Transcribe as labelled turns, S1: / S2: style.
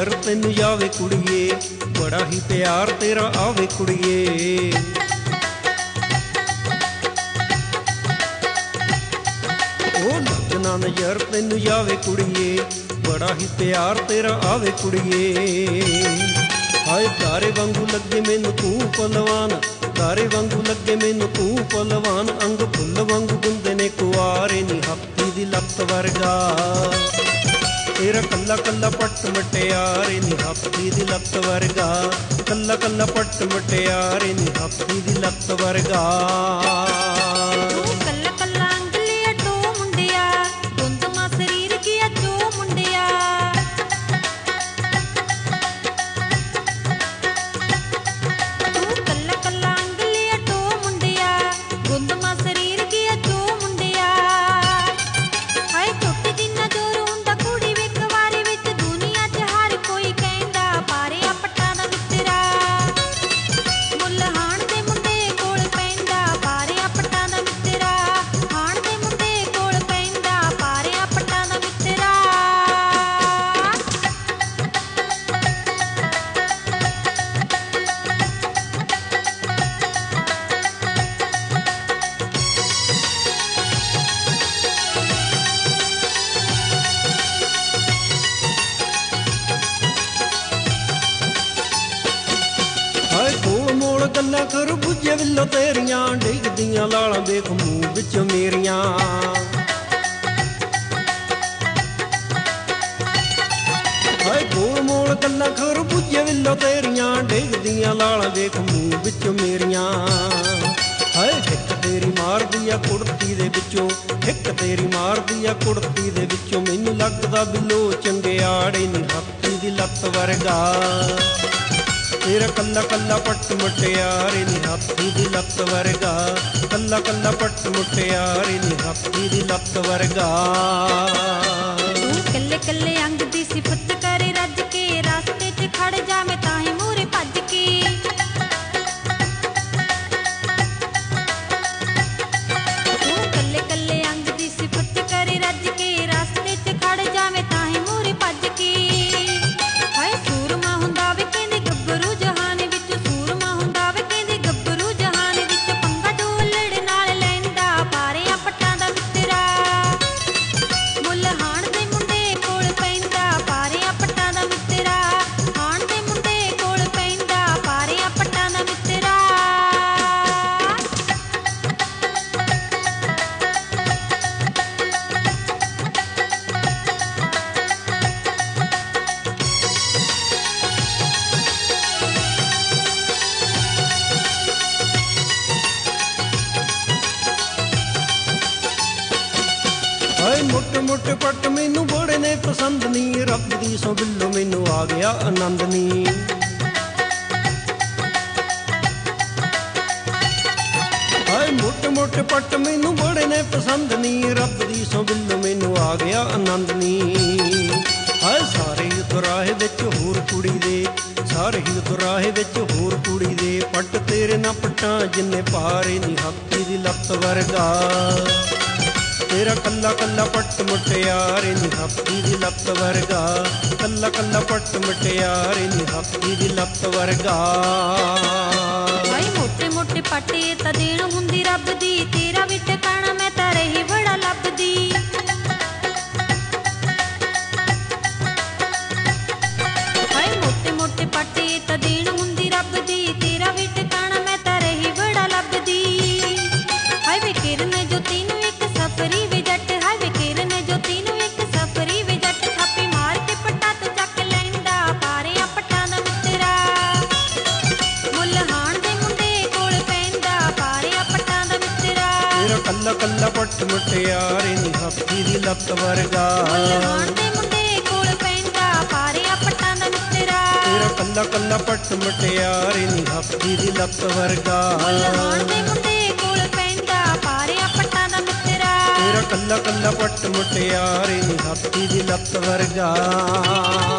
S1: नज़र तैनू जावे कुड़िए, बड़ा ही प्यार तेरा आवे कुड़िए। ओ लगना नज़र तैनू जावे कुड़िए, बड़ा ही प्यार तेरा आवे कुड़िए। हाय तारे वांगू लगे मैनू तू पलवान, तारे वांगू लगे मैनू तू पलवान। अंग फुल वांगू गुंदे ने कुआरे नी हाथी दी लत्त वर्गा, तेरा कल्ला कल्ला पट मटियारे नी हाथी दी लत्त वर्गा। कल्ला कल्ला पट मटियारे नी हाथी दी लत्त वर्गा। गल्लां खरबूजे विल्लो तेरियां, डिगदियां लालां देख मूंह विच मेरियां। हाय गोल मोल गल्लां खरबूजे विल्लो तेरियां, डिगदियां लालां देख मूंह विच मेरियां। हाय हिक तेरी मारदी आ कुड़ती दे विचों, हिक तेरी मारदी आ कुड़ती दे विचों। मैनू लगदा बिलो चंगियाड़े नी हाथी दी लत्त वर्गा, तेरा कल्ला कल्ला पट मुटियारे नी हाथी दी लत्त वर्गा। कल्ला कल्ला पट मुटियारे नी हाथी दी लत्त वर्गा।
S2: तू कल्ले कल्ले अंग दी सिफत करे रज के, रास्ते च खड़ जावे ताहीं मूरे भज के। तू कल्ले कल्ले अंग दी सिफत करे रज के, रास्ते च खड़ जावे ताहीं मूरे भज के। हाय सूरमा हुंदा वे कहंदे गब्बरू जहान विच, सूरमा हुंदा वे कहंदे गब्बरू जहान विच। पंगा ढोलड़ नाल लैंदा पारिया पट्टां दा मित्तरा, मुੱਲ हाण दे मुंडे कोल पैंदा पारिया पट्टां दा मित्तरा। हाण दे मुंडे कोल पैंदा पारिया पट्टां दा मित्तरा।
S1: हाय मुट मुट पट मैनू बड़े ने पसंद नी, रब दी सो बिल्लो मैनू आ गया आनंद नी। हाय मुट मुट पट मैनू बड़े ने पसंद नी, रब दी सो बिल्लो मैनू आ गया आनंद नी। हाय सारे दुराहे विच होर कुड़ी दे, सारे ही दुराहे विच होर कुड़ी दे। पट तेरे ना पट्टां जिन्ने पारे नी हाथी दी लत्त वर्गा, तेरा कल्ला कल्ला पट मुटियारे नी हाथी दी लत्त वर्गा। कल्ला कल्ला पट मुटियारे नी हाथी दी लत्त वर्गा।
S2: हाय मोटे मोटे पाटे तां देण हुंदी रब दी, तेरा भी ठिकाना मैं तां रही बड़ा लभदी। हाय मोटे मोटे पाटे तां देण हुंदी रब दी, तेरा भी ठिकाना मैं तां रही बड़ा लभदी। हाय वे किरन जो तीनों एक सफरी वे जट, हाय वे किरन जो तीनों एक सफरी वे जट। थापी मार के पट्टा तो चक लैंदा पारिया पट्टां दा मित्तरा, मुੱਲ हाण दे मुंडे कोल पैंदा पारिया पट्टां दा मित्तरा।
S1: तेरा कल्ला कल्ला पट मुटियारे नी हाथी दी लत्त वर्गा,
S2: मुੱਲ हाण दे मुंडे कोल पैंदा पारिया पट्टां दा मित्तरा।
S1: तेरा कल्ला कल्ला पट मुटियारे नी हाथी दी लत्त वर्गा,
S2: मुੱਲ हाण दे मुंडे कोल पैंदा पारिया पट्टां दा मित्तरा।
S1: तेरा कल्ला कल्ला पट मुटियारे नी हाथी दी लत्त वर्गा।